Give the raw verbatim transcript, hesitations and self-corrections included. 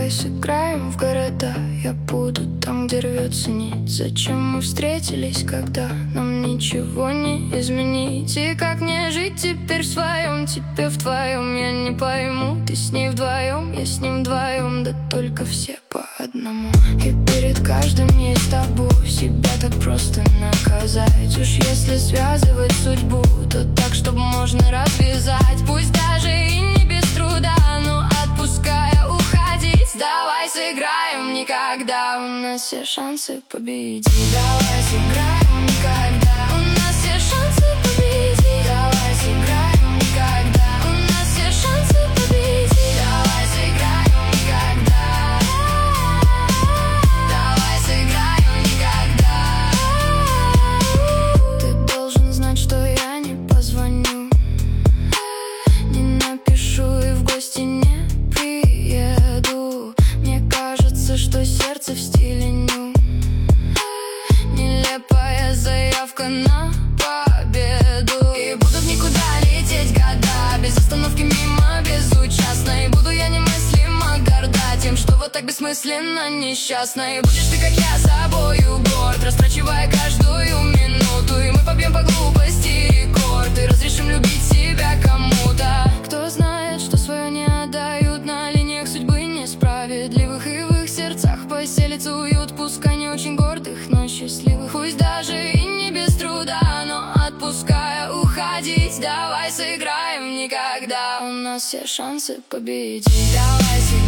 Давай сыграем в города. Я буду там, где рвется нить. Зачем мы встретились, когда нам ничего не изменить? И как мне жить теперь в своем, тебе в твоем? Я не пойму, ты с ней вдвоем, я с ним вдвоем, да только все по одному. И перед каждым есть табу, себя так просто наказать. Уж если связывать судьбу, то так, чтобы можно развязать. Пусть даже и не без труда, но отпуская уходить. Давай сыграем никогда, у нас все шансы победить. Давай сыграем никогда, у нас все шансы победить. Давай сыграем никогда, у нас все шансы победить. Давай сыграем никогда, давай сыграем никогда. Ты должен знать, что я не позвоню, не напишу и в гости не приеду. Мне кажется, что сердце в стиле ню. Нелепая заявка на победу. И буду в никуда лететь года, без остановки мимо, безучастно. И буду я немыслимо горда тем, что вот так бессмысленно несчастна. И будешь ты, как я, собою горд, растрачивая каждую минуту. И мы побьем по глупости рекорд и разрешим любить себя кому-то. Кто знает, что свое не отдают, на линиях судьбы несправедливых. И в их сердцах поселится уют, пускай не очень гордых, но счастливых. Пусть даже и не без труда, но отпуская уходить. Давай сыграем никогда, у нас все шансы победить. Давай сыграем.